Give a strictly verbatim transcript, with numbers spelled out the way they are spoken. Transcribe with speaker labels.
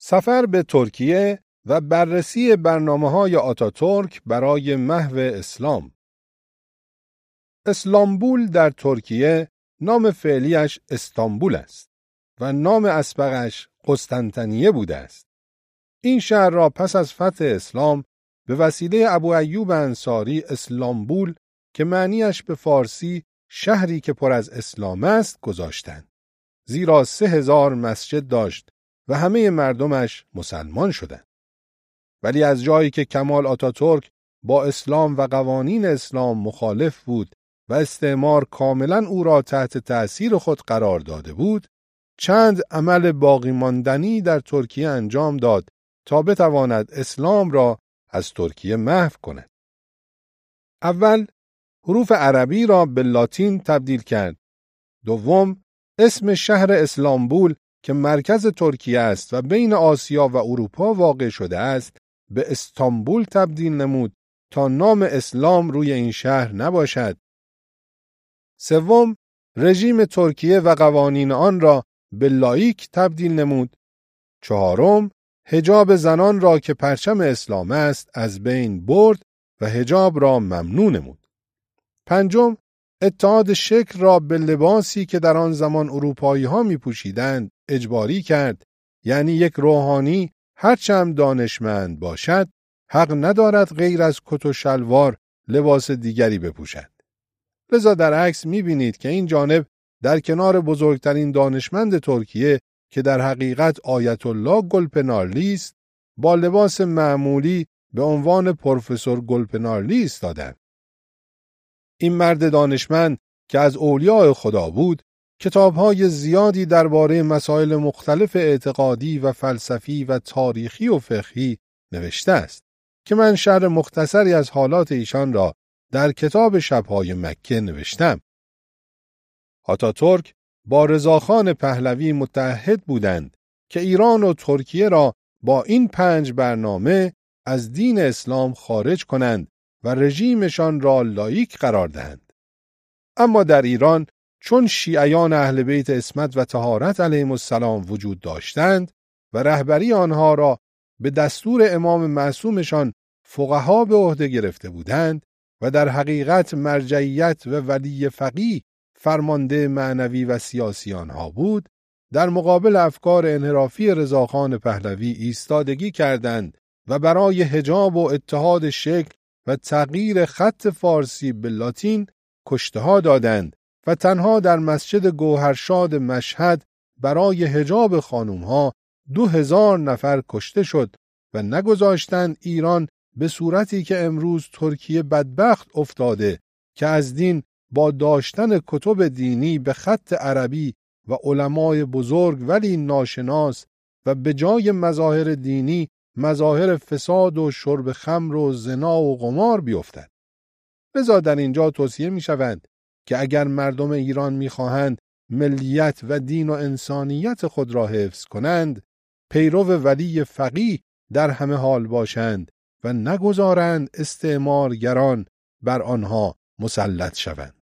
Speaker 1: سفر به ترکیه و بررسی برنامه‌های آتاتورک برای محو اسلام. اسلامبول در ترکیه نام فعلیش استانبول است و نام اسبقش قسطنطنیه بوده است. این شهر را پس از فتح اسلام به وسیله ابو ایوب انصاری اسلامبول که معنیش به فارسی شهری که پر از اسلام است گذاشتند، زیرا سه هزار مسجد داشت و همه مردمش مسلمان شدند. ولی از جایی که کمال آتاتورک با اسلام و قوانین اسلام مخالف بود و استعمار کاملا او را تحت تأثیر خود قرار داده بود، چند عمل باقی ماندنی در ترکیه انجام داد تا بتواند اسلام را از ترکیه محو کند. اول، حروف عربی را به لاتین تبدیل کرد. دوم، اسم شهر اسلامبول که مرکز ترکیه است و بین آسیا و اروپا واقع شده است به استانبول تبدیل نمود تا نام اسلام روی این شهر نباشد. سوم، رژیم ترکیه و قوانین آن را به لاییک تبدیل نمود. چهارم، حجاب زنان را که پرچم اسلام است از بین برد و حجاب را ممنوع نمود. پنجم، اتحاد شکل را به لباسی که در آن زمان اروپایی ها می پوشیدند اجباری کرد، یعنی یک روحانی هرچند دانشمند باشد حق ندارد غیر از کت و شلوار لباس دیگری بپوشد. لذا در عکس می بینید که این جانب در کنار بزرگترین دانشمند ترکیه که در حقیقت آیت الله گلپنارلی است با لباس معمولی به عنوان پروفسور گلپنارلی ایستادند. این مرد دانشمند که از اولیاء خدا بود، کتاب‌های زیادی درباره مسائل مختلف اعتقادی و فلسفی و تاریخی و فقهی نوشته است که من شرح مختصری از حالات ایشان را در کتاب شب‌های مکه نوشتم. آتاتورک با رضاخان پهلوی متحد بودند که ایران و ترکیه را با این پنج برنامه از دین اسلام خارج کنند و رژیمشان را لاییک قرار دهند. اما در ایران چون شیعیان اهل بیت عصمت و طهارت علیهم السلام وجود داشتند و رهبری آنها را به دستور امام معصومشان فقها به عهده گرفته بودند و در حقیقت مرجعیت و ولی فقیه فرمانده معنوی و سیاسی آنها بود، در مقابل افکار انحرافی رضاخان پهلوی ایستادگی کردند و برای حجاب و اتحاد شکل و تغییر خط فارسی به لاتین کشته‌ها دادند و تنها در مسجد گوهرشاد مشهد برای حجاب خانم‌ها دو هزار نفر کشته شد و نگذاشتند ایران به صورتی که امروز ترکیه بدبخت افتاده که از دین با داشتن کتب دینی به خط عربی و علمای بزرگ ولی ناشناس و به جای مظاهر دینی مظاهر فساد و شرب خمر و زنا و قمار بیفتد. لذا در اینجا توصیه می شود که اگر مردم ایران می خواهند ملیت و دین و انسانیت خود را حفظ کنند، پیرو ولی فقیه در همه حال باشند و نگذارند استعمارگران بر آنها مسلط شوند.